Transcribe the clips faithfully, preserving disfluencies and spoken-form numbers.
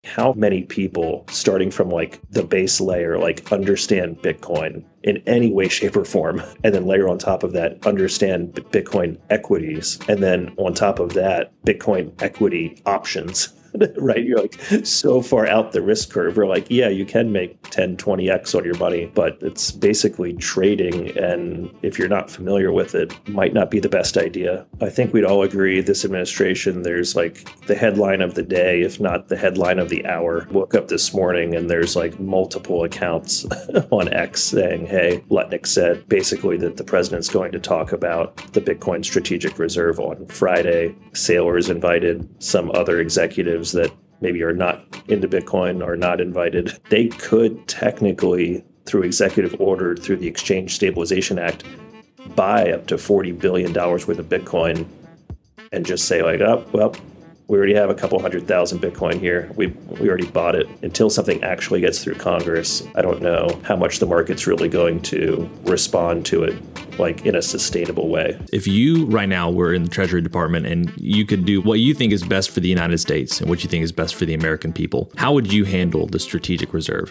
how many people starting from like the base layer, like understand Bitcoin in any way, shape or form, and then layer on top of that, understand Bitcoin equities. And then on top of that, Bitcoin equity options. Right? You're like so far out the risk curve. We're like, yeah, you can make ten, twenty X on your money, but it's basically trading. And if you're not familiar with it, might not be the best idea. I think we'd all agree this administration, there's like the headline of the day, if not the headline of the hour. Woke up this morning and there's like multiple accounts on X saying, hey, Lutnick said basically that the president's going to talk about the Bitcoin Strategic Reserve on Friday. Sailors invited, some other executives that maybe are not into Bitcoin are not invited. They could technically, through executive order, through the Exchange Stabilization Act, buy up to forty billion dollars worth of Bitcoin and just say like, oh, well, we already have a couple hundred thousand Bitcoin here. We we already bought it. Until something actually gets through Congress, I don't know how much the market's really going to respond to it like in a sustainable way. If you right now were in the Treasury Department and you could do what you think is best for the United States and what you think is best for the American people, how would you handle the strategic reserve?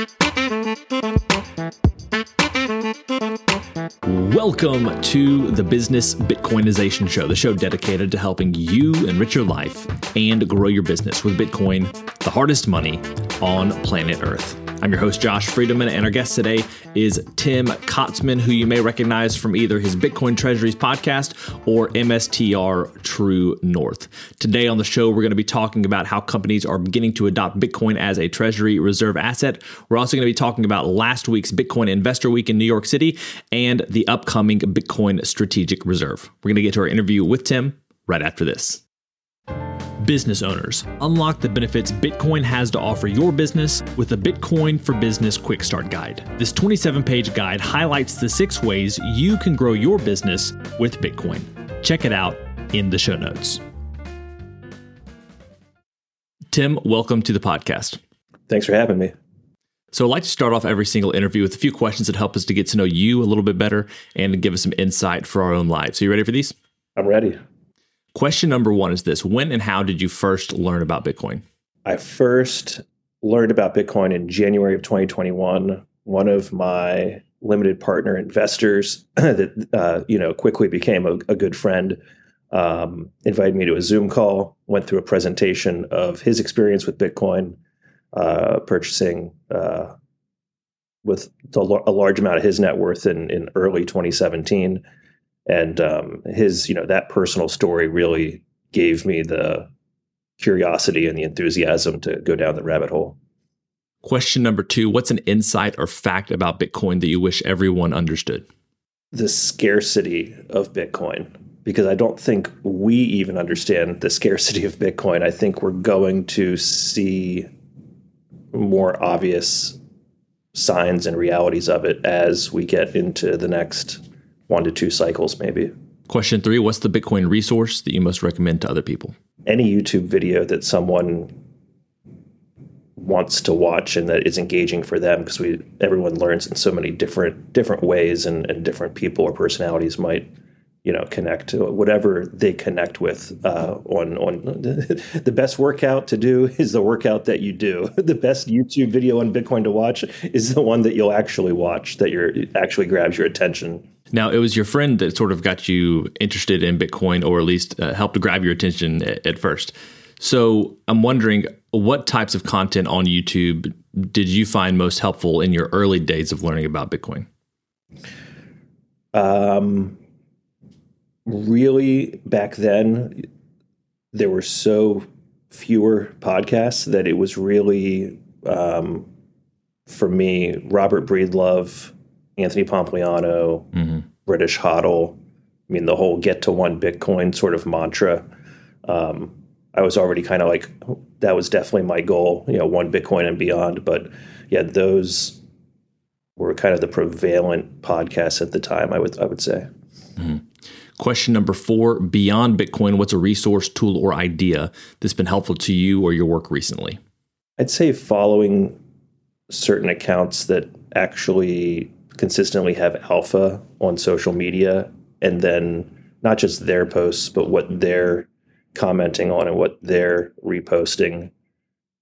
Welcome to the Business Bitcoinization Show, the show dedicated to helping you enrich your life and grow your business with Bitcoin, the hardest money on planet Earth. I'm your host, Josh Friedeman, and our guest today is Tim Kotzman, who you may recognize from either his Bitcoin Treasuries podcast or M S T R True North. Today on the show, we're going to be talking about how companies are beginning to adopt Bitcoin as a Treasury reserve asset. We're also going to be talking about last week's Bitcoin Investor Week in New York City and the upcoming Bitcoin Strategic Reserve. We're going to get to our interview with Tim right after this. Business owners, unlock the benefits Bitcoin has to offer your business with the Bitcoin for Business Quick Start Guide. This twenty-seven page guide highlights the six ways you can grow your business with Bitcoin. Check it out in the show notes. Tim, welcome to the podcast. Thanks for having me. So I'd like to start off every single interview with a few questions that help us to get to know you a little bit better and give us some insight for our own lives. So you ready for these? I'm ready. Question number one is this. When and how did you first learn about Bitcoin? I first learned about Bitcoin in January of twenty twenty-one. One of my limited partner investors that uh, you know quickly became a, a good friend um, invited me to a Zoom call, went through a presentation of his experience with Bitcoin, uh, purchasing uh, with the, a large amount of his net worth in, in early twenty seventeen. And um, his, you know, that personal story really gave me the curiosity and the enthusiasm to go down the rabbit hole. Question number two, what's an insight or fact about Bitcoin that you wish everyone understood? The scarcity of Bitcoin, because I don't think we even understand the scarcity of Bitcoin. I think we're going to see more obvious signs and realities of it as we get into the next one to two cycles, maybe. Question three, what's the Bitcoin resource that you most recommend to other people? Any YouTube video that someone wants to watch and that is engaging for them, because we everyone learns in so many different different ways, and, and different people or personalities might, you know, connect to whatever they connect with. Uh, on on the best workout to do is the workout that you do. The best YouTube video on Bitcoin to watch is the one that you'll actually watch, that you're actually grabs your attention. Now, it was your friend that sort of got you interested in Bitcoin, or at least uh, helped to grab your attention at, at first. So I'm wondering, what types of content on YouTube did you find most helpful in your early days of learning about Bitcoin? Um, really, back then, there were so fewer podcasts that it was really, um, for me, Robert Breedlove, Anthony Pompliano, mm-hmm. British Hodl. I mean, the whole get to one Bitcoin sort of mantra. Um, I was already kind of like, that was definitely my goal, you know, one Bitcoin and beyond. But yeah, those were kind of the prevalent podcasts at the time, I would I would say. Mm-hmm. Question number four, beyond Bitcoin, what's a resource, tool, or idea that's been helpful to you or your work recently? I'd say following certain accounts that actually consistently have alpha on social media, and then not just their posts, but what they're commenting on and what they're reposting.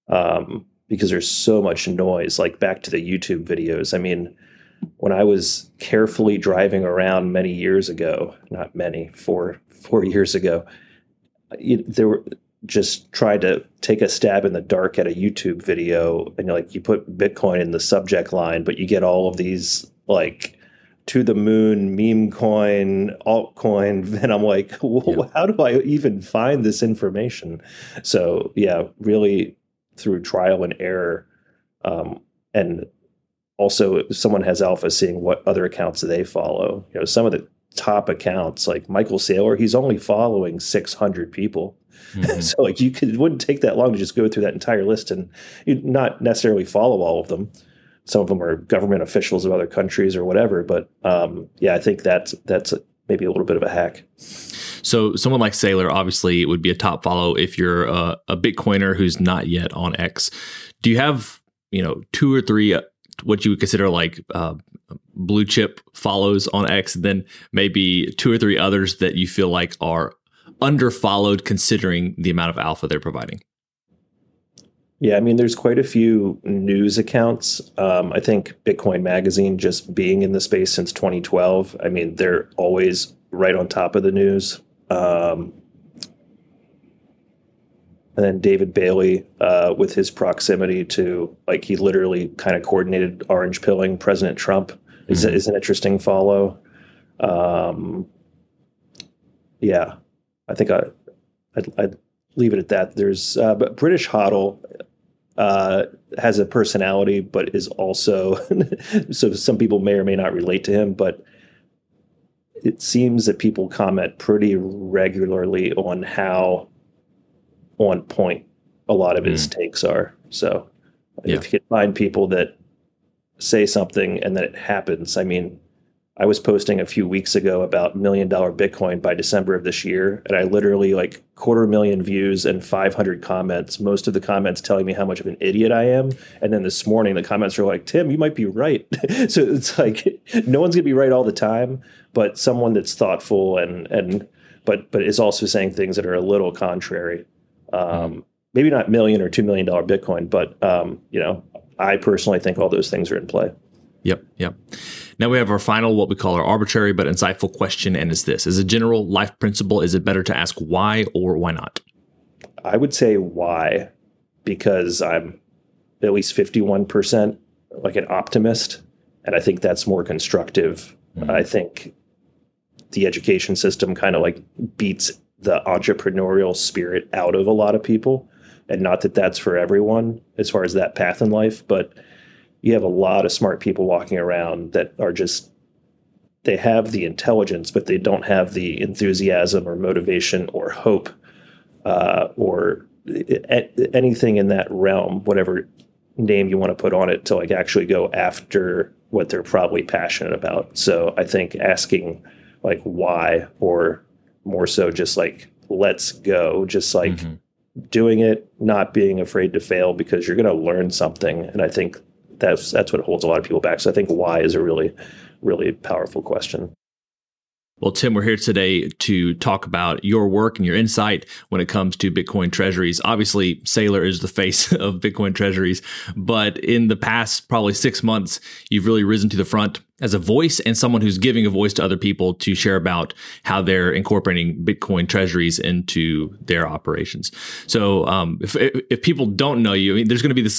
um, because there's so much noise. Like back to the YouTube videos. I mean, when I was carefully driving around many years ago, not many, four four years ago, you, there were just tried to take a stab in the dark at a YouTube video, and like you put Bitcoin in the subject line, but you get all of these like to the moon meme coin, altcoin, and I'm like, well, yeah. how do I even find this information? So yeah, really through trial and error, um, and also if someone has alpha, seeing what other accounts they follow. You know, some of the top accounts like Michael Saylor, he's only following six hundred people. Mm-hmm. So like you could, it wouldn't take that long to just go through that entire list and you'd not necessarily follow all of them. Some of them are government officials of other countries or whatever. But um, yeah, I think that's that's a, maybe a little bit of a hack. So someone like Saylor, obviously, it would be a top follow if you're a, a Bitcoiner who's not yet on X. Do you have, you know, two or three uh, what you would consider like uh, blue chip follows on X, and then maybe two or three others that you feel like are under followed considering the amount of alpha they're providing? Yeah, I mean, there's quite a few news accounts. Um, I think Bitcoin Magazine, just being in the space since twenty twelve, I mean, they're always right on top of the news. Um, and then David Bailey, uh, with his proximity to, like, he literally kind of coordinated orange pilling President Trump, is, mm-hmm. is an interesting follow. Um, yeah, I think I, I'd, I'd leave it at that. There's uh, but British Hodl uh, has a personality, but is also so some people may or may not relate to him. But it seems that people comment pretty regularly on how on point a lot of his mm. takes are. So yeah. if you can find people that say something and then it happens, I mean. I was posting a few weeks ago about million dollar Bitcoin by December of this year. And I literally like quarter million views and five hundred comments, most of the comments telling me how much of an idiot I am. And then this morning, the comments are like, Tim, you might be right. So it's like, no one's gonna be right all the time, but someone that's thoughtful and, and, but, but is also saying things that are a little contrary. Um, mm. Maybe not million or two million dollar Bitcoin, but um, you know, I personally think all those things are in play. Yep. Yep. Now we have our final, what we call our arbitrary but insightful question. And it's this: as a general life principle, is it better to ask why or why not? I would say why, because I'm at least fifty-one percent like an optimist. And I think that's more constructive. Mm-hmm. I think the education system kind of like beats the entrepreneurial spirit out of a lot of people. And not that that's for everyone as far as that path in life, but you have a lot of smart people walking around that are just, they have the intelligence, but they don't have the enthusiasm or motivation or hope uh, or a- anything in that realm, whatever name you want to put on it, to like actually go after what they're probably passionate about. So I think asking like why, or more so just like, let's go, just like mm-hmm. doing it, not being afraid to fail because you're going to learn something. And I think That's that's what holds a lot of people back. So I think why is a really, really powerful question. Well, Tim, we're here today to talk about your work and your insight when it comes to Bitcoin treasuries. Obviously, Saylor is the face of Bitcoin treasuries, but in the past probably six months, you've really risen to the front as a voice and someone who's giving a voice to other people to share about how they're incorporating Bitcoin treasuries into their operations. So um, if, if people don't know you, I mean, there's going to be this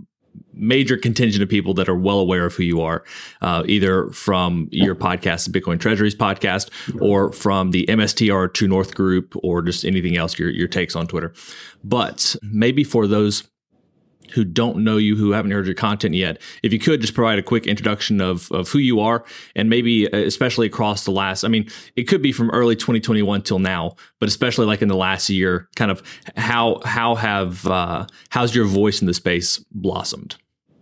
major contingent of people that are well aware of who you are, uh, either from your podcast, the Bitcoin Treasuries podcast, or from the M S T R True North group, or just anything else, your, your takes on Twitter. But maybe for those who don't know you, who haven't heard your content yet, if you could just provide a quick introduction of, of who you are, and maybe especially across the last, I mean, it could be from early twenty twenty-one till now, but especially like in the last year, kind of how, how have, uh, how's your voice in the space blossomed?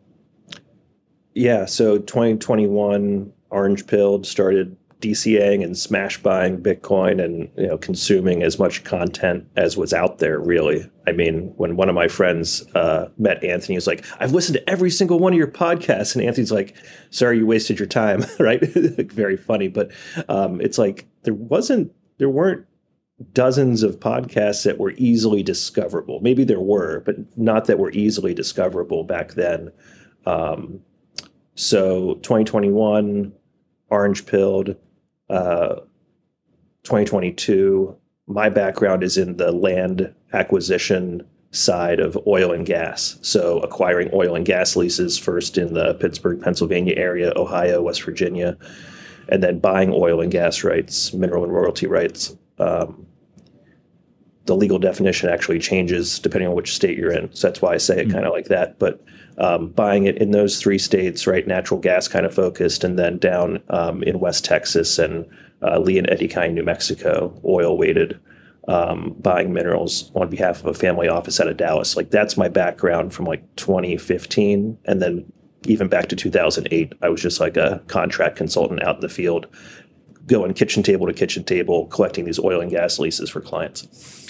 Yeah, so twenty twenty-one, orange pilled, started DCAing and smash buying Bitcoin and, you know, consuming as much content as was out there, really. I mean, when one of my friends uh, met Anthony, he was like, I've listened to every single one of your podcasts. And Anthony's like, sorry, you wasted your time, right? Very funny. But um, it's like there wasn't, there weren't dozens of podcasts that were easily discoverable. Maybe there were, but not that were easily discoverable back then. Um, so twenty twenty-one, Orange Pilled, uh, twenty twenty-two, my background is in the land acquisition side of oil and gas. So acquiring oil and gas leases first in the Pittsburgh, Pennsylvania area, Ohio, West Virginia, and then buying oil and gas rights, mineral and royalty rights. Um, the legal definition actually changes depending on which state you're in. So that's why I say it mm-hmm. kind of like that. But um, buying it in those three states, right, natural gas kind of focused, and then down um, in West Texas and uh, Lee and Eddie County, New Mexico, oil weighted. Um, buying minerals on behalf of a family office out of Dallas. Like that's my background from like twenty fifteen. And then even back to two thousand eight, I was just like a contract consultant out in the field, going kitchen table to kitchen table, collecting these oil and gas leases for clients.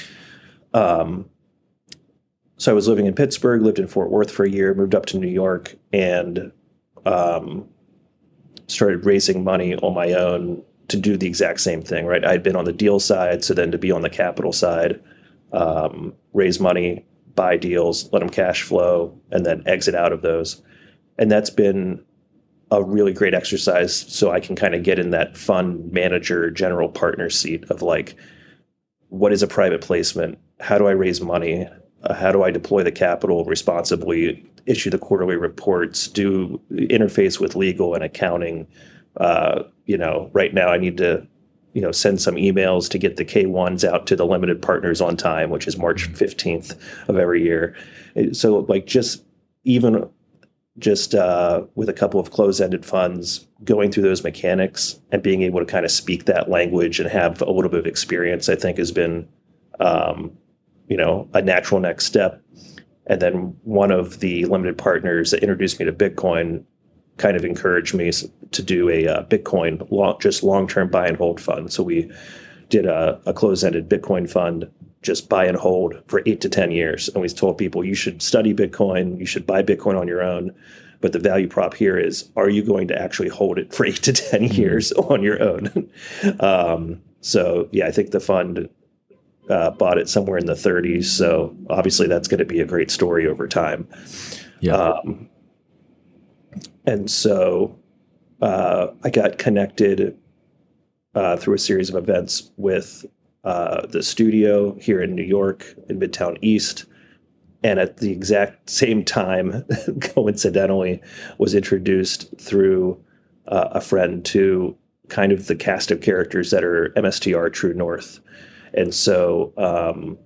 Um, so I was living in Pittsburgh, lived in Fort Worth for a year, moved up to New York, and um, started raising money on my own to do the exact same thing, right? I'd been on the deal side, so then to be on the capital side, um, raise money, buy deals, let them cash flow, and then exit out of those. And that's been a really great exercise, so I can kind of get in that fund manager, general partner seat of like, what is a private placement? How do I raise money? Uh, how do I deploy the capital responsibly, issue the quarterly reports, do interface with legal and accounting? Uh, you know, right now I need to, you know, send some emails to get the K ones out to the limited partners on time, which is March fifteenth of every year. So like just even just uh, with a couple of closed-ended funds, going through those mechanics and being able to kind of speak that language and have a little bit of experience, I think has been, um, you know, a natural next step. And then one of the limited partners that introduced me to Bitcoin kind of encouraged me to do a uh, Bitcoin long, just long-term buy and hold fund. So we did a, a closed-ended Bitcoin fund, just buy and hold for eight to ten years. And we told people you should study Bitcoin, you should buy Bitcoin on your own. But the value prop here is, are you going to actually hold it for eight to ten years on your own? um, so yeah, I think the fund uh, bought it somewhere in the thirties. So obviously that's going to be a great story over time. Yeah. Um, And so uh, I got connected uh, through a series of events with uh, the studio here in New York in Midtown East. And at the exact same time, coincidentally, was introduced through uh, a friend to kind of the cast of characters that are M S T R True North. And so um,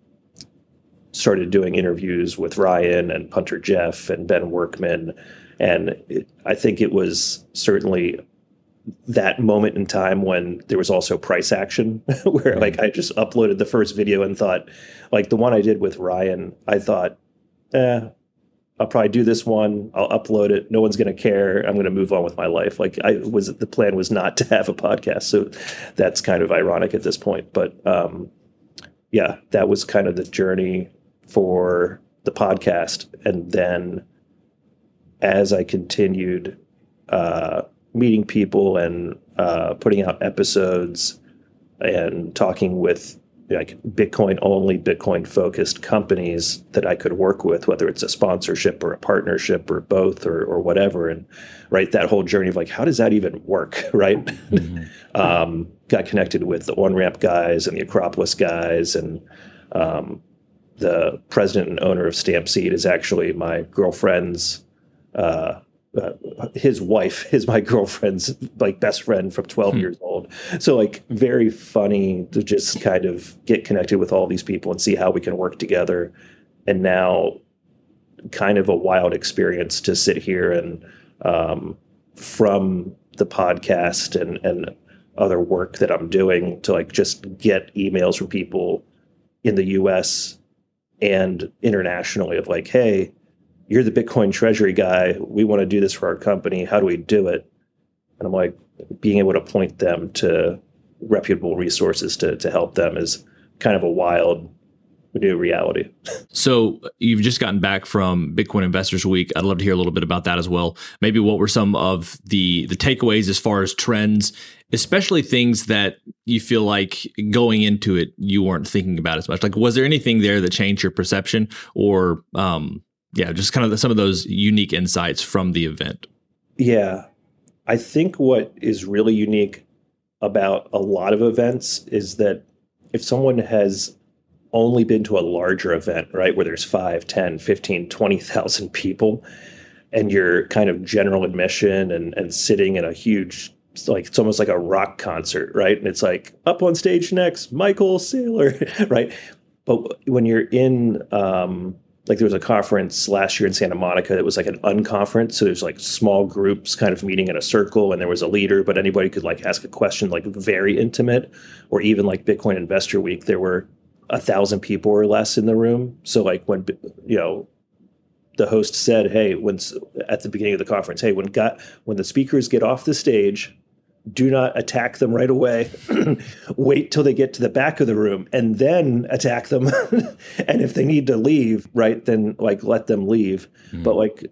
started doing interviews with Ryan and Punter Jeff and Ben Workman. And it, I think it was certainly that moment in time when there was also price action, where like I just uploaded the first video and thought, like the one I did with Ryan, I thought, eh, I'll probably do this one. I'll upload it. No one's going to care. I'm going to move on with my life. Like I was, the plan was not to have a podcast. So that's kind of ironic at this point. But um, yeah, that was kind of the journey for the podcast. And then as I continued uh, meeting people and uh, putting out episodes and talking with like Bitcoin only, Bitcoin focused companies that I could work with, whether it's a sponsorship or a partnership or both or or whatever, and right, that whole journey of like, how does that even work, right? Mm-hmm. um, got connected with the OneRamp guys and the Acropolis guys, and um, the president and owner of Stampseed is actually my girlfriend's. Uh, uh, his wife is my girlfriend's like best friend from twelve hmm. years old. So like very funny to just kind of get connected with all these people and see how we can work together. And now kind of a wild experience to sit here and um, from the podcast and, and other work that I'm doing to like just get emails from people in the U S and internationally of like, hey, you're the Bitcoin treasury guy. We want to do this for our company. How do we do it? And I'm like, being able to point them to reputable resources to to help them is kind of a wild new reality. So you've just gotten back from Bitcoin Investors Week. I'd love to hear a little bit about that as well. Maybe what were some of the the takeaways as far as trends, especially things that you feel like going into it you weren't thinking about as much? Like, was there anything there that changed your perception, or um, yeah, just kind of some of those unique insights from the event? Yeah, I think what is really unique about a lot of events is that if someone has only been to a larger event, right, where there's five, ten, fifteen, twenty thousand people, and you're kind of general admission and, and sitting in a huge, like, it's almost like a rock concert, right? And it's like, up on stage next, Michael Saylor, right? But when you're in, um, like there was a conference last year in Santa Monica that was like an unconference. So there's like small groups kind of meeting in a circle, and there was a leader, but anybody could like ask a question, like very intimate. Or even like Bitcoin Investor Week, there were a thousand people or less in the room. So like when, you know, the host said, hey, when at the beginning of the conference, hey, when got when the speakers get off the stage, do not attack them right away. Wait till they get to the back of the room and then attack them. And if they need to leave, right, then like let them leave. Mm. But like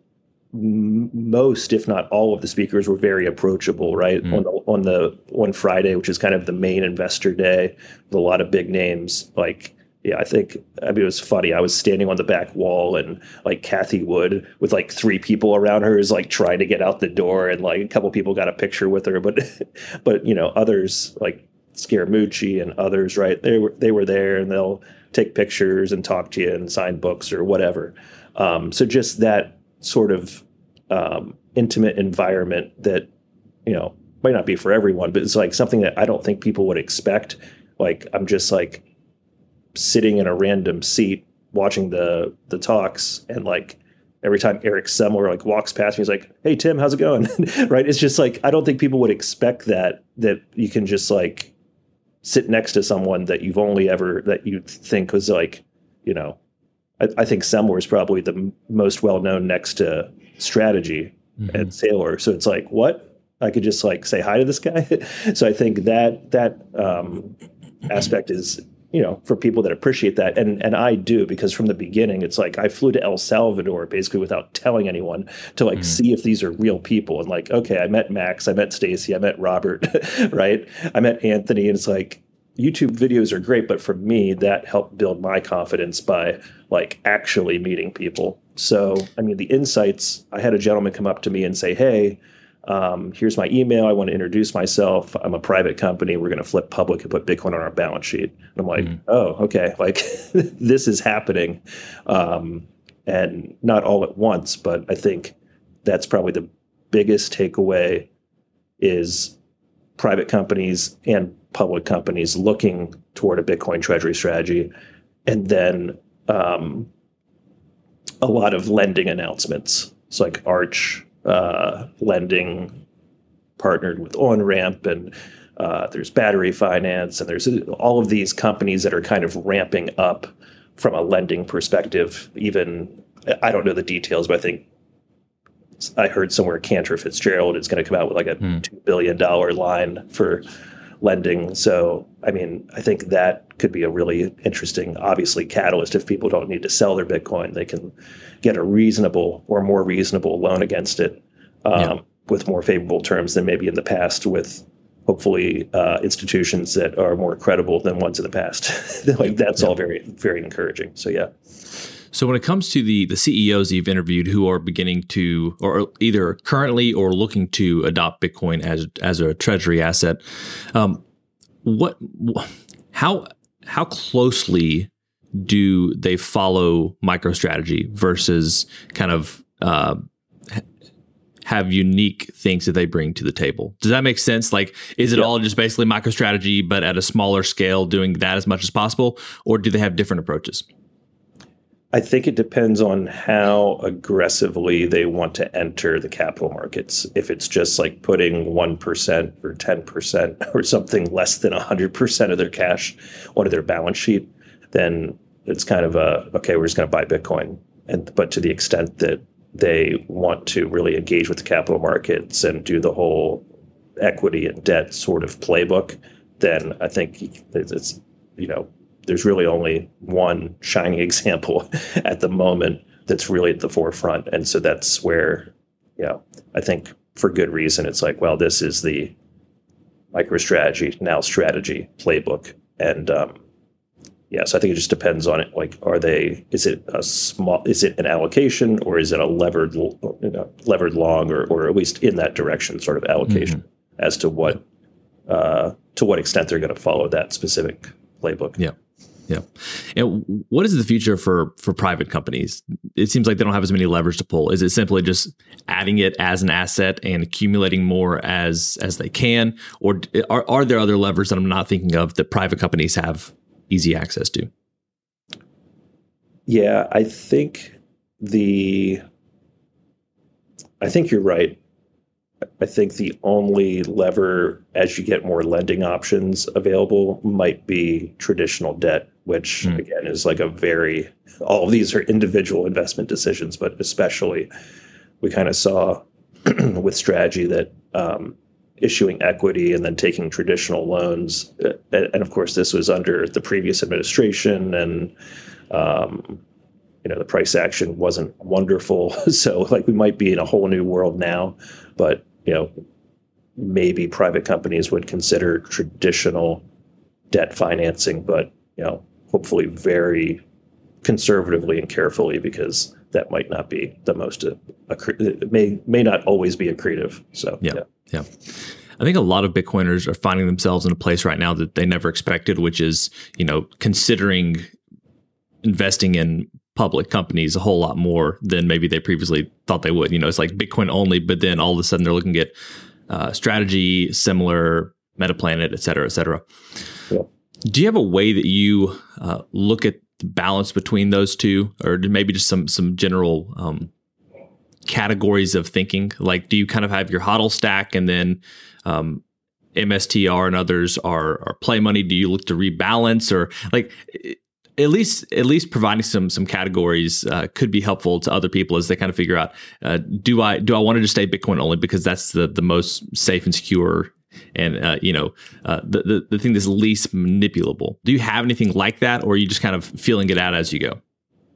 m- most, if not all of the speakers were very approachable, right? Mm. On the, on the one Friday, which is kind of the main investor day with a lot of big names, like, yeah, I think, I mean, it was funny. I was standing on the back wall, and like Kathy Wood with like three people around her is like trying to get out the door, and like a couple people got a picture with her, but, but, you know, others like Scaramucci and others, right. They were, they were there, and they'll take pictures and talk to you and sign books or whatever. Um, so just that sort of um, intimate environment that, you know, might not be for everyone, but it's like something that I don't think people would expect. Like, I'm just like, sitting in a random seat watching the the talks, and like every time Eric Semler like walks past me, he's like, hey Tim, how's it going? Right? It's just like, I don't think people would expect that that you can just like sit next to someone that you've only ever that you think was like, you know, I, I think Semler is probably the m- most well known next to Strategy mm-hmm. at Saylor. So it's like, what? I could just like say hi to this guy. So I think that that um, aspect is, you know, for people that appreciate that. And and I do, because from the beginning, it's like I flew to El Salvador basically without telling anyone to like mm-hmm. see if these are real people. And like, okay, I met Max, I met Stacy, I met Robert, right? I met Anthony. And it's like, YouTube videos are great, but for me, that helped build my confidence by like actually meeting people. So, I mean, the insights, I had a gentleman come up to me and say, hey, Um, here's my email. I want to introduce myself. I'm a private company. We're going to flip public and put Bitcoin on our balance sheet. And I'm like, mm-hmm. oh, okay. Like this is happening. Um, and not all at once, but I think that's probably the biggest takeaway is private companies and public companies looking toward a Bitcoin treasury strategy. And then um, a lot of lending announcements. It's like Arch, Uh, lending partnered with OnRamp, and uh, there's Battery Finance, and there's all of these companies that are kind of ramping up from a lending perspective. Even, I don't know the details, but I think I heard somewhere Cantor Fitzgerald is going to come out with like a mm. two billion dollars line for lending. So, I mean, I think that could be a really interesting, obviously, catalyst. If people don't need to sell their Bitcoin, they can get a reasonable or more reasonable loan against it um, yeah. with more favorable terms than maybe in the past, with hopefully uh, institutions that are more credible than ones in the past. Like that's yeah. all very, very encouraging. So, yeah. So when it comes to the the C E Os you've interviewed who are beginning to, or either currently or looking to adopt Bitcoin as as a treasury asset, um, what, how how closely do they follow MicroStrategy versus kind of uh, have unique things that they bring to the table? Does that make sense? Like, is it yeah. all just basically MicroStrategy, but at a smaller scale, doing that as much as possible, or do they have different approaches? I think it depends on how aggressively they want to enter the capital markets. If it's just like putting one percent or ten percent or something less than one hundred percent of their cash onto their balance sheet, then it's kind of a, okay, we're just going to buy Bitcoin. And but to the extent that they want to really engage with the capital markets and do the whole equity and debt sort of playbook, then I think it's, you know, there's really only one shining example at the moment that's really at the forefront. And so that's where, you know, I think for good reason, it's like, well, this is the MicroStrategy, now strategy playbook. And um, yeah, so I think it just depends on it. Like, are they, is it a small, is it an allocation, or is it a levered, you know, levered long, or, or at least in that direction sort of allocation mm-hmm. as to what, uh, to what extent they're going to follow that specific playbook. Yeah. Yeah. And what is the future for, for private companies? It seems like they don't have as many levers to pull. Is it simply just adding it as an asset and accumulating more as, as they can? Or are, are there other levers that I'm not thinking of that private companies have easy access to? Yeah, I think the, I think you're right. I think the only lever as you get more lending options available might be traditional debt, which mm. again is like a very, all of these are individual investment decisions, but especially we kind of saw with strategy that um, issuing equity and then taking traditional loans. And, and of course, this was under the previous administration, and um, you know, the price action wasn't wonderful. So like we might be in a whole new world now, but you know, maybe private companies would consider traditional debt financing, but you know, hopefully very conservatively and carefully, because that might not be the most, uh, it may may not always be accretive. So yeah, yeah, yeah. I think a lot of Bitcoiners are finding themselves in a place right now that they never expected, which is, you know, considering investing in public companies a whole lot more than maybe they previously thought they would. You know, it's like Bitcoin only, but then all of a sudden they're looking at uh, strategy, similar, Metaplanet, et cetera, et cetera. Yeah. Do you have a way that you uh, look at the balance between those two, or maybe just some some general um, categories of thinking? Like, do you kind of have your HODL stack, and then um, M S T R and others are, are play money? Do you look to rebalance, or like? At least, at least providing some some categories uh, could be helpful to other people as they kind of figure out: uh, do I do I want to just stay Bitcoin only because that's the the most safe and secure, and uh, you know uh, the, the the thing that's least manipulable? Do you have anything like that, or are you just kind of feeling it out as you go?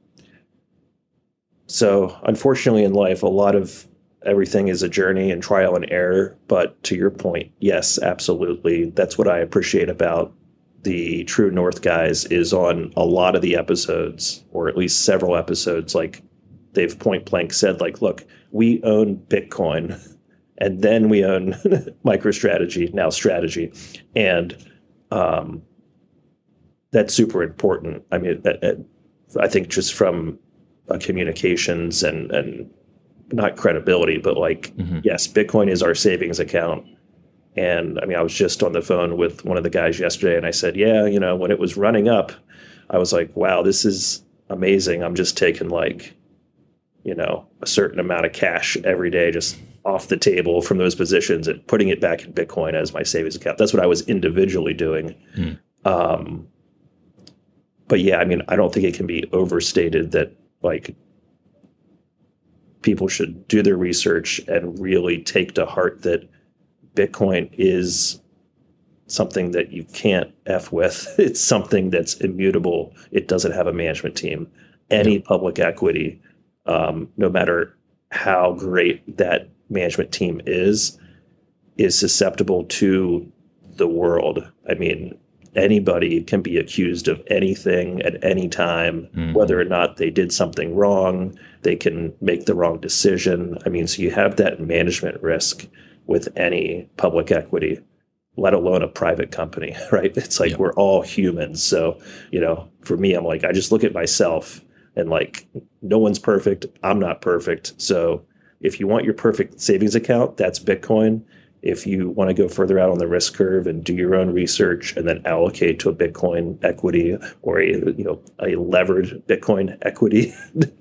So, unfortunately, in life, a lot of everything is a journey and trial and error. But to your point, yes, absolutely, that's what I appreciate about the True North guys, is on a lot of the episodes, or at least several episodes, like they've point blank said, like, look, we own Bitcoin, and then we own MicroStrategy, now strategy. And um, that's super important. I mean, that, that, I think just from uh, communications and, and not credibility, but like, mm-hmm. yes, Bitcoin is our savings account. And I mean, I was just on the phone with one of the guys yesterday, and I said, yeah, you know, when it was running up, I was like, wow, this is amazing. I'm just taking like, you know, a certain amount of cash every day just off the table from those positions and putting it back in Bitcoin as my savings account. That's what I was individually doing. Mm. Um, but yeah, I mean, I don't think it can be overstated that like people should do their research and really take to heart that Bitcoin is something that you can't F with. It's something that's immutable. It doesn't have a management team. Any yeah. public equity, um, no matter how great that management team is, is susceptible to the world. I mean, anybody can be accused of anything at any time, mm-hmm. whether or not they did something wrong. They can make the wrong decision. I mean, so you have that management risk with any public equity, let alone a private company, right? It's like, yeah. we're all humans. So, you know, for me, I'm like, I just look at myself and like, no one's perfect. I'm not perfect. So if you want your perfect savings account, that's Bitcoin. If you want to go further out on the risk curve and do your own research and then allocate to a Bitcoin equity or a, you know, a levered Bitcoin equity,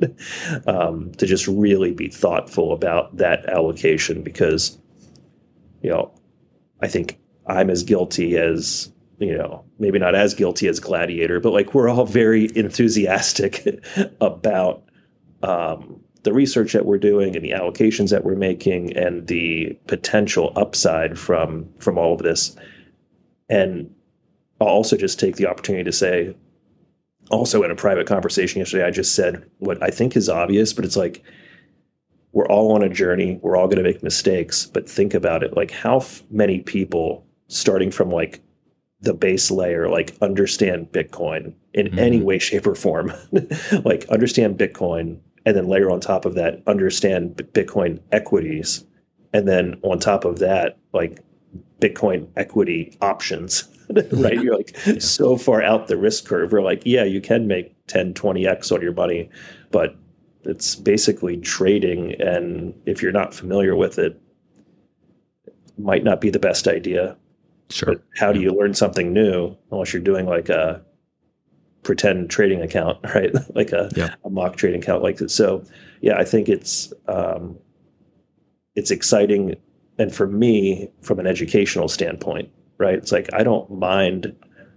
um, to just really be thoughtful about that allocation, because you know, I think I'm as guilty as, you know, maybe not as guilty as Gladiator, but like we're all very enthusiastic about um, the research that we're doing and the allocations that we're making and the potential upside from from all of this. And I'll also just take the opportunity to say, also in a private conversation yesterday, I just said what I think is obvious, but it's like, we're all on a journey. We're all going to make mistakes, but think about it. Like how f- many people starting from like the base layer, like understand Bitcoin in mm-hmm. any way, shape or form, like understand Bitcoin, and then layer on top of that, understand Bitcoin equities. And then on top of that, like Bitcoin equity options, right? You're like yeah. so far out the risk curve. We're like, yeah, you can make ten, twenty X on your money, but it's basically trading. And if you're not familiar with it, it might not be the best idea. Sure. But how do you learn something new unless you're doing like a pretend trading account, right? like a, yeah. a mock trading account like that. So yeah, I think it's, um, it's exciting. And for me, from an educational standpoint, right? It's like, I don't mind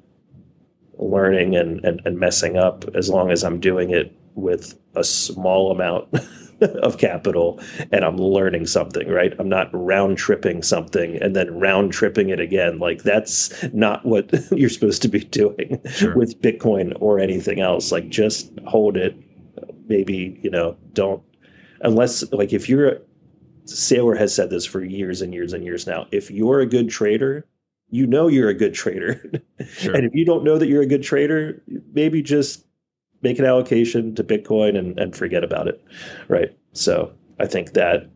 learning and, and, and messing up as long as I'm doing it with a small amount of capital and I'm learning something, right? I'm not round tripping something and then round tripping it again. Like that's not what you're supposed to be doing sure. with Bitcoin or anything else. Like just hold it. Maybe, you know, don't, unless like if you're, Saylor has said this for years and years and years now, if you're a good trader, you know you're a good trader. Sure. And if you don't know that you're a good trader, maybe just make an allocation to Bitcoin and, and forget about it, right? So I think that,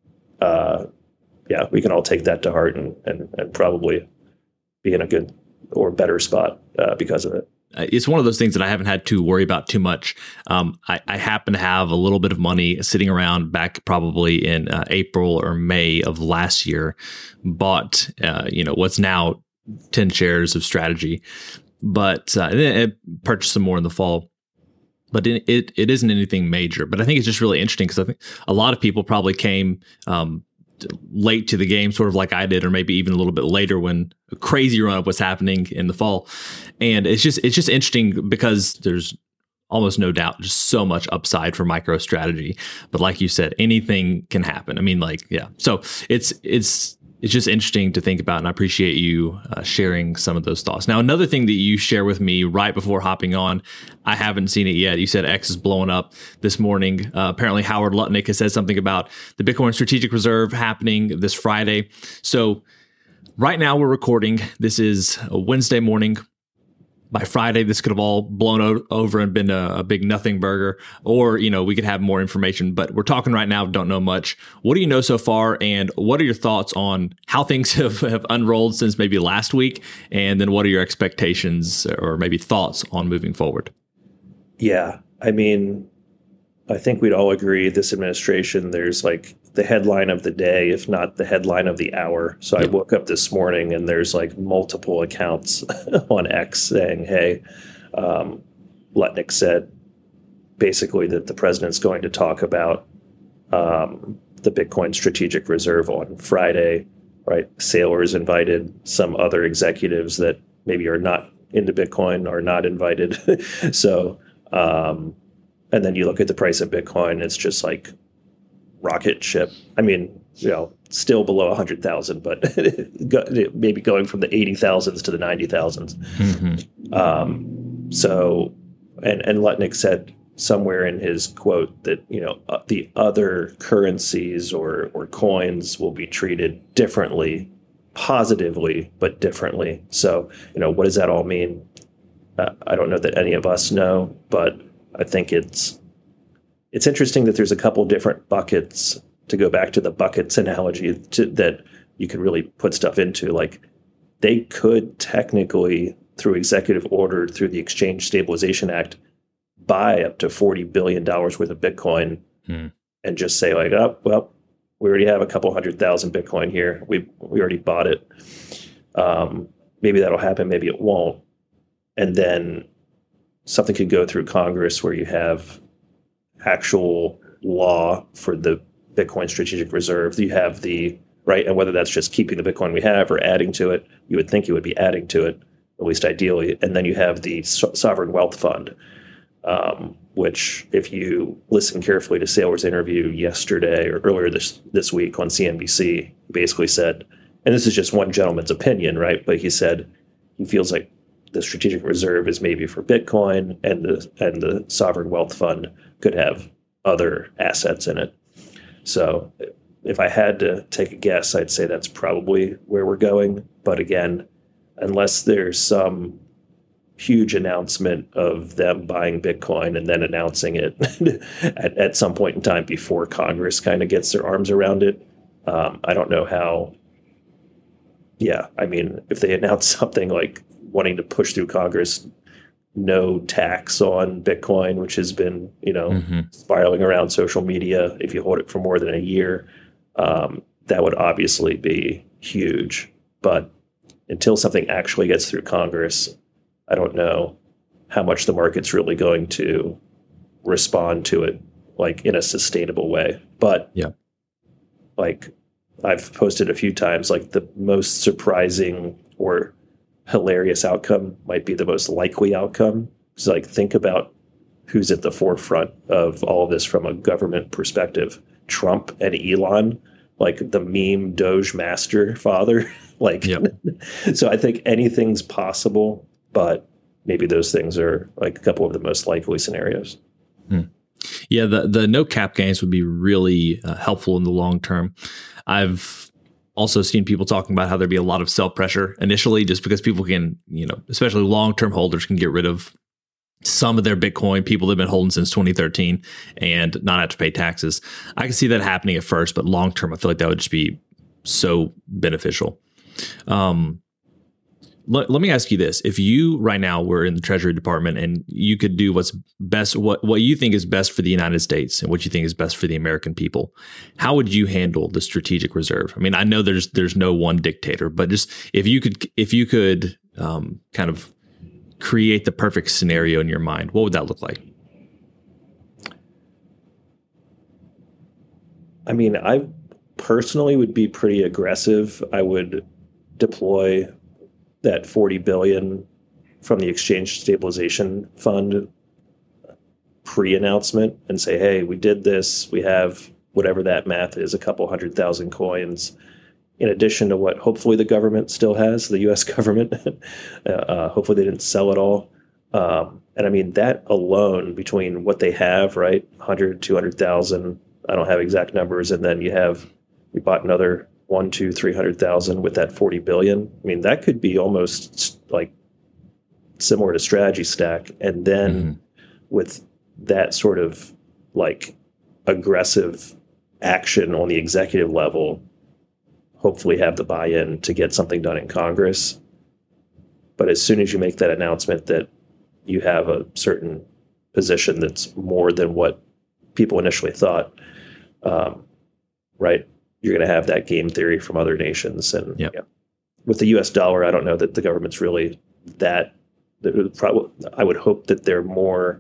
uh, yeah, we can all take that to heart and, and, and probably be in a good or better spot uh, because of it. It's one of those things that I haven't had to worry about too much. Um, I, I happen to have a little bit of money sitting around back probably in uh, April or May of last year. Bought, uh, you know, what's now ten shares of Strategy, but uh, then I purchased some more in the fall. But it, it it isn't anything major. But I think it's just really interesting because I think a lot of people probably came um, late to the game, sort of like I did, or maybe even a little bit later when a crazy run up was happening in the fall. And it's just it's just interesting because there's almost no doubt just so much upside for MicroStrategy. But like you said, anything can happen. I mean, like, yeah. So it's it's it's just interesting to think about, and I appreciate you uh, sharing some of those thoughts. Now, another thing that you share with me right before hopping on, I haven't seen it yet. You said X is blowing up this morning. Uh, apparently, Howard Lutnick has said something about the Bitcoin Strategic Reserve happening this Friday. So right now we're recording. This is a Wednesday morning. By Friday, this could have all blown o- over and been a, a big nothing burger, or, you know, we could have more information, but we're talking right now, don't know much. What do you know so far? And what are your thoughts on how things have, have unrolled since maybe last week? And then what are your expectations or maybe thoughts on moving forward? Yeah. I mean, I think we'd all agree this administration, there's like the headline of the day, if not the headline of the hour. So yeah. I woke up this morning and there's like multiple accounts on X saying, hey, um, Lutnick said basically that the president's going to talk about um, the Bitcoin Strategic Reserve on Friday, right? Saylor's invited, some other executives that maybe are not into Bitcoin are not invited. so, um, and then you look at the price of Bitcoin, it's just like rocket ship. I mean, you know, still below one hundred thousand, but maybe going from the eighty thousands to the ninety thousands. Mm-hmm. Um, so, and, and Lutnick said somewhere in his quote that, you know, uh, the other currencies or, or coins will be treated differently, positively, but differently. So, you know, what does that all mean? Uh, I don't know that any of us know, but I think it's it's interesting that there's a couple different buckets, to go back to the buckets analogy, to, that you can really put stuff into. Like they could technically, through executive order, through the Exchange Stabilization Act, buy up to forty billion dollars worth of Bitcoin hmm. and just say like, oh, well, we already have a couple hundred thousand Bitcoin here. We we already bought it. Um, maybe that'll happen. Maybe it won't. And then something could go through Congress where you have actual law for the Bitcoin Strategic Reserve. You have the right, and whether that's just keeping the Bitcoin we have or adding to it, you would think you would be adding to it, at least ideally. And then you have the so- Sovereign Wealth Fund, um, which, if you listen carefully to Saylor's interview yesterday or earlier this this week on C N B C, he basically said, and this is just one gentleman's opinion, right? But he said he feels like the strategic reserve is maybe for Bitcoin, and the and the sovereign wealth fund could have other assets in it. So if I had to take a guess, I'd say that's probably where we're going. But again, unless there's some huge announcement of them buying Bitcoin and then announcing it at, at some point in time before Congress kind of gets their arms around it, um, I don't know how. Yeah, I mean, if they announce something like wanting to push through Congress, no tax on Bitcoin, which has been, you know, mm-hmm. spiraling around social media, if you hold it for more than a year, um, that would obviously be huge. But until something actually gets through Congress, I don't know how much the market's really going to respond to it, like in a sustainable way. But yeah, like I've posted a few times, like the most surprising or hilarious outcome might be the most likely outcome. So like think about who's at the forefront of all of this from a government perspective. Trump and Elon, like the meme Doge master father. like, yep. So I think anything's possible, but maybe those things are like a couple of the most likely scenarios. Hmm. Yeah, the the no cap gains would be really uh, helpful in the long term. I've also seen people talking about how there'd be a lot of sell pressure initially, just because people can, you know, especially long term holders can get rid of some of their Bitcoin, people that have been holding since twenty thirteen, and not have to pay taxes. I can see that happening at first, but long term, I feel like that would just be so beneficial. Um, let, let me ask you this. If you right now were in the Treasury Department and you could do what's best, what, what you think is best for the United States and what you think is best for the American people, how would you handle the strategic reserve? I mean, I know there's there's no one dictator, but just if you could if you could um, kind of create the perfect scenario in your mind, what would that look like? I mean, I personally would be pretty aggressive. I would deploy that forty billion dollars from the Exchange Stabilization Fund pre-announcement and say, hey, we did this. We have whatever that math is, a couple hundred thousand coins, in addition to what hopefully the government still has, the U S government. uh, hopefully they didn't sell it all. Um, and I mean, that alone, between what they have, right, one hundred, two hundred thousand, I don't have exact numbers, and then you have, we bought another one, two, three hundred thousand with that forty billion. I mean, that could be almost like similar to Strategy Stack. And then mm-hmm. with that sort of like aggressive action on the executive level, hopefully have the buy-in to get something done in Congress. But as soon as you make that announcement that you have a certain position that's more than what people initially thought, um, right? You're going to have that game theory from other nations. And yep. yeah, with the U S dollar, I don't know that the government's really that. I would hope that they're more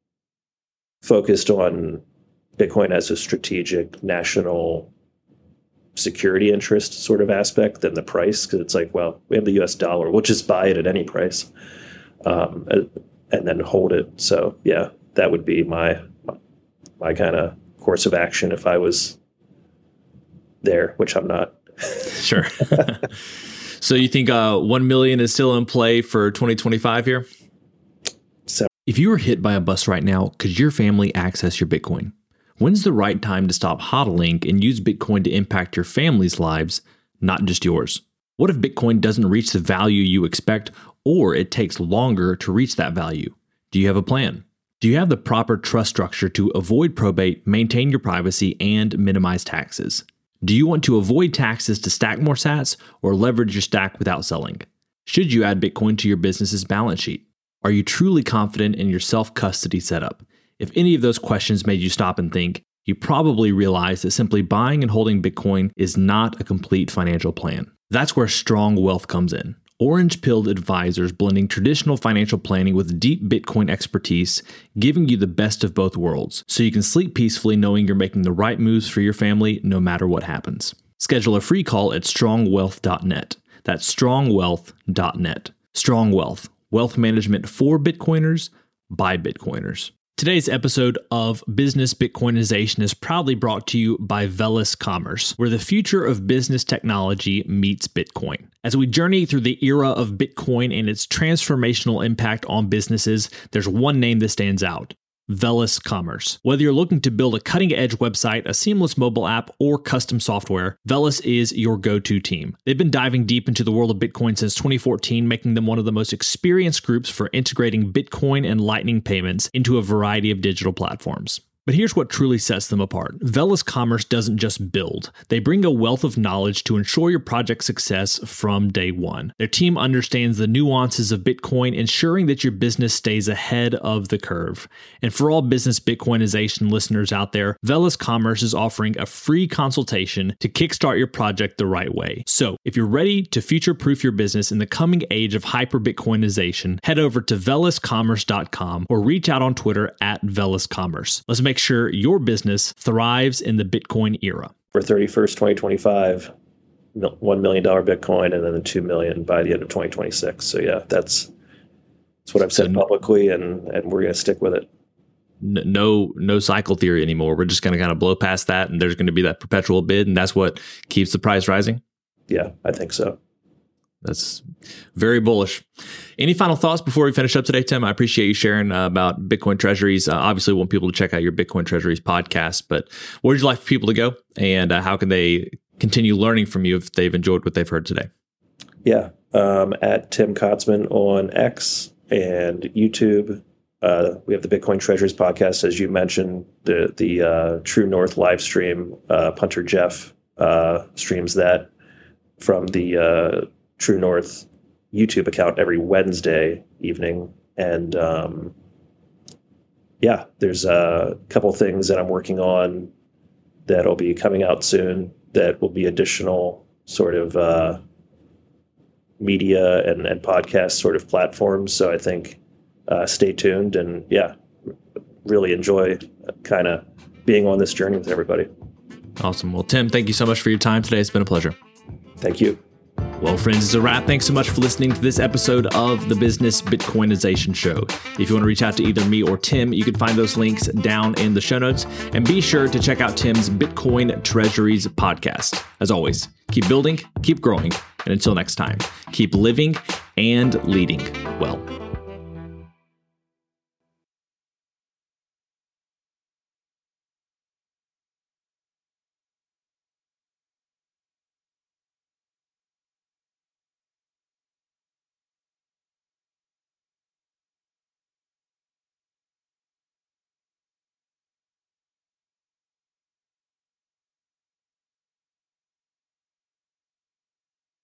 focused on Bitcoin as a strategic national security interest sort of aspect than the price. Because it's like, well, we have the U S dollar, we'll just buy it at any price, um, and then hold it. So yeah, that would be my my, my kind of course of action if I was there, which I'm not. Sure. So you think uh, one million is still in play for twenty twenty-five here? So if you were hit by a bus right now, could your family access your Bitcoin? When's the right time to stop hodling and use Bitcoin to impact your family's lives, not just yours? What if Bitcoin doesn't reach the value you expect, or it takes longer to reach that value? Do you have a plan? Do you have the proper trust structure to avoid probate, maintain your privacy, and minimize taxes? Do you want to avoid taxes to stack more sats or leverage your stack without selling? Should you add Bitcoin to your business's balance sheet? Are you truly confident in your self-custody setup? If any of those questions made you stop and think, you probably realize that simply buying and holding Bitcoin is not a complete financial plan. That's where Strong Wealth comes in. Orange-pilled advisors blending traditional financial planning with deep Bitcoin expertise, giving you the best of both worlds, so you can sleep peacefully knowing you're making the right moves for your family no matter what happens. Schedule a free call at strong wealth dot net. That's strong wealth dot net. Strong Wealth, wealth management for Bitcoiners by Bitcoiners. Today's episode of Business Bitcoinization is proudly brought to you by Velis Commerce, where the future of business technology meets Bitcoin. As we journey through the era of Bitcoin and its transformational impact on businesses, there's one name that stands out: Velis Commerce. Whether you're looking to build a cutting-edge website, a seamless mobile app, or custom software, Velis is your go-to team. They've been diving deep into the world of Bitcoin since twenty fourteen, making them one of the most experienced groups for integrating Bitcoin and Lightning payments into a variety of digital platforms. But here's what truly sets them apart. Velis Commerce doesn't just build. They bring a wealth of knowledge to ensure your project's success from day one. Their team understands the nuances of Bitcoin, ensuring that your business stays ahead of the curve. And for all business Bitcoinization listeners out there, Velis Commerce is offering a free consultation to kickstart your project the right way. So if you're ready to future-proof your business in the coming age of hyper-Bitcoinization, head over to velis commerce dot com or reach out on Twitter at velis commerce. Let's make sure your business thrives in the Bitcoin era. For thirty-first, twenty twenty-five, one million dollars Bitcoin, and then the two million dollars by the end of twenty twenty-six. So yeah, that's that's what I've said so, publicly, and, and we're going to stick with it. No, no cycle theory anymore. We're just going to kind of blow past that, and there's going to be that perpetual bid, and that's what keeps the price rising? Yeah, I think so. That's very bullish. Any final thoughts before we finish up today, Tim? I appreciate you sharing uh, about Bitcoin Treasuries. Uh, obviously, we want people to check out your Bitcoin Treasuries podcast, but where would you like for people to go, and uh, how can they continue learning from you if they've enjoyed what they've heard today? Yeah, um, at Tim Kotzman on X and YouTube. Uh, we have the Bitcoin Treasuries podcast, as you mentioned, the the uh, True North live stream. Uh, Punter Jeff uh, streams that from the uh, True North YouTube account every Wednesday evening. And um, yeah, there's a couple things that I'm working on that'll be coming out soon that will be additional sort of uh, media and, and podcast sort of platforms. So I think uh, stay tuned, and yeah, really enjoy kind of being on this journey with everybody. Awesome. Well, Tim, thank you so much for your time today. It's been a pleasure. Thank you. Well, friends, it's a wrap. Thanks so much for listening to this episode of the Business Bitcoinization Show. If you want to reach out to either me or Tim, you can find those links down in the show notes. And be sure to check out Tim's Bitcoin Treasuries podcast. As always, keep building, keep growing, and until next time, keep living and leading well.